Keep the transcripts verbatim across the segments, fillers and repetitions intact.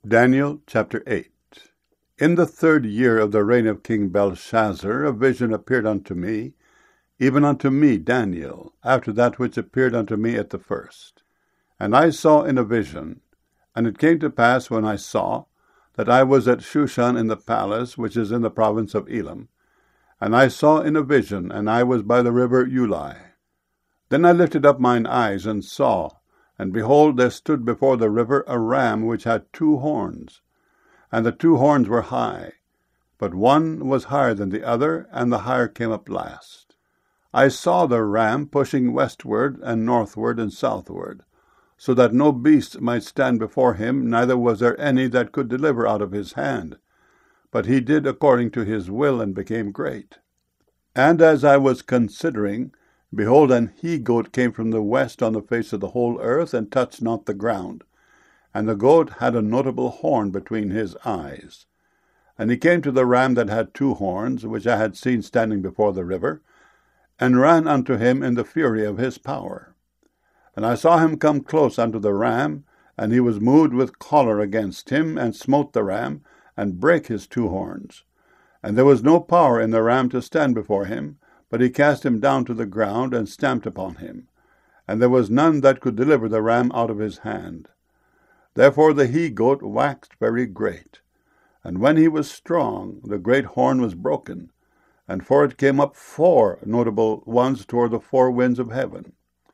Daniel chapter eight. In the third year of the reign of King Belshazzar, a vision appeared unto me, even unto me, Daniel, after that which appeared unto me at the first. And I saw in a vision, and it came to pass when I saw, that I was at Shushan in the palace, which is in the province of Elam. And I saw in a vision, and I was by the river Ulai. Then I lifted up mine eyes, and saw, and behold, there stood before the river a ram which had two horns. And the two horns were high, but one was higher than the other, and the higher came up last. I saw the ram pushing westward and northward and southward, so that no beast might stand before him, neither was there any that could deliver out of his hand. But he did according to his will, and became great. And as I was considering, behold, an he-goat came from the west on the face of the whole earth, and touched not the ground. And the goat had a notable horn between his eyes. And he came to the ram that had two horns, which I had seen standing before the river, and ran unto him in the fury of his power. And I saw him come close unto the ram, and he was moved with choler against him, and smote the ram, and brake his two horns. And there was no power in the ram to stand before him, but he cast him down to the ground, and stamped upon him. And there was none that could deliver the ram out of his hand. Therefore the he-goat waxed very great. And when he was strong, the great horn was broken, and for it came up four notable ones toward the four winds of heaven.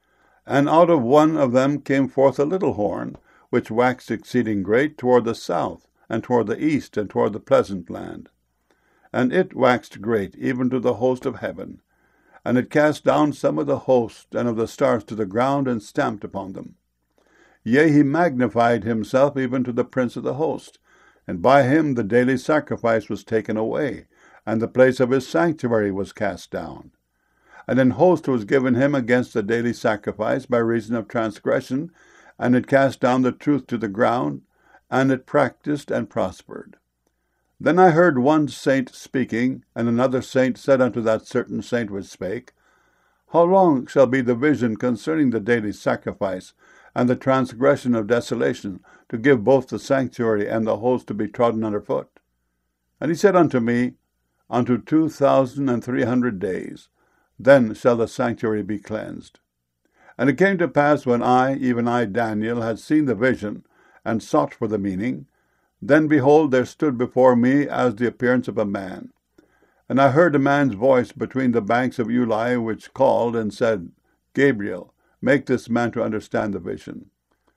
And out of one of them came forth a little horn, which waxed exceeding great toward the south, and toward the east, and toward the pleasant land. And it waxed great, even to the host of heaven. And it cast down some of the host and of the stars to the ground, and stamped upon them. Yea, he magnified himself even to the prince of the host, and by him the daily sacrifice was taken away, and the place of his sanctuary was cast down. And an host was given him against the daily sacrifice by reason of transgression, and it cast down the truth to the ground, and it practiced and prospered. Then I heard one saint speaking, and another saint said unto that certain saint which spake, How long shall be the vision concerning the daily sacrifice, and the transgression of desolation, to give both the sanctuary and the host to be trodden under foot? And he said unto me, Unto two thousand and three hundred days, then shall the sanctuary be cleansed. And it came to pass, when I, even I, Daniel, had seen the vision, and sought for the meaning, then behold, there stood before me as the appearance of a man. And I heard a man's voice between the banks of Ulai, which called and said, Gabriel, make this man to understand the vision.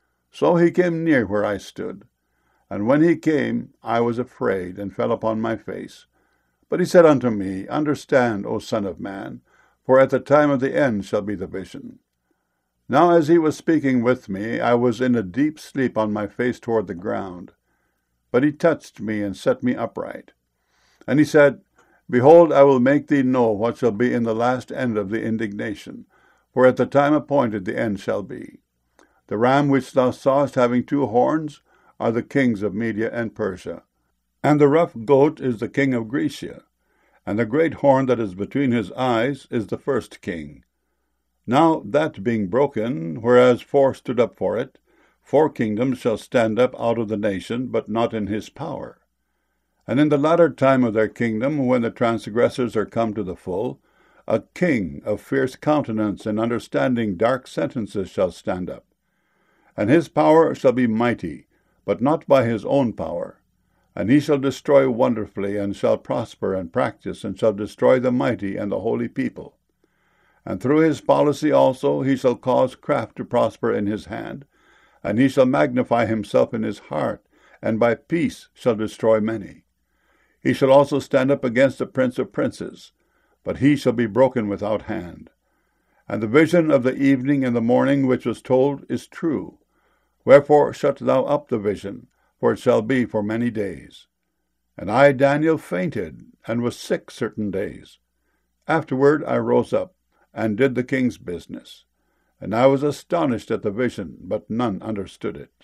So he came near where I stood. And when he came, I was afraid, and fell upon my face. But he said unto me, Understand, O son of man, for at the time of the end shall be the vision. Now as he was speaking with me, I was in a deep sleep on my face toward the ground. But he touched me, and set me upright. And he said, Behold, I will make thee know what shall be in the last end of the indignation, for at the time appointed the end shall be. The ram which thou sawest having two horns are the kings of Media and Persia. And the rough goat is the king of Grecia, and the great horn that is between his eyes is the first king. Now that being broken, whereas four stood up for it, four kingdoms shall stand up out of the nation, but not in his power. And in the latter time of their kingdom, when the transgressors are come to the full, a king of fierce countenance and understanding dark sentences shall stand up. And his power shall be mighty, but not by his own power. And he shall destroy wonderfully, and shall prosper and practice, and shall destroy the mighty and the holy people. And through his policy also he shall cause craft to prosper in his hand, and he shall magnify himself in his heart, and by peace shall destroy many. He shall also stand up against the prince of princes, but he shall be broken without hand. And the vision of the evening and the morning which was told is true. Wherefore shut thou up the vision, for it shall be for many days. And I, Daniel, fainted, and was sick certain days. Afterward I rose up, and did the king's business. And I was astonished at the vision, but none understood it.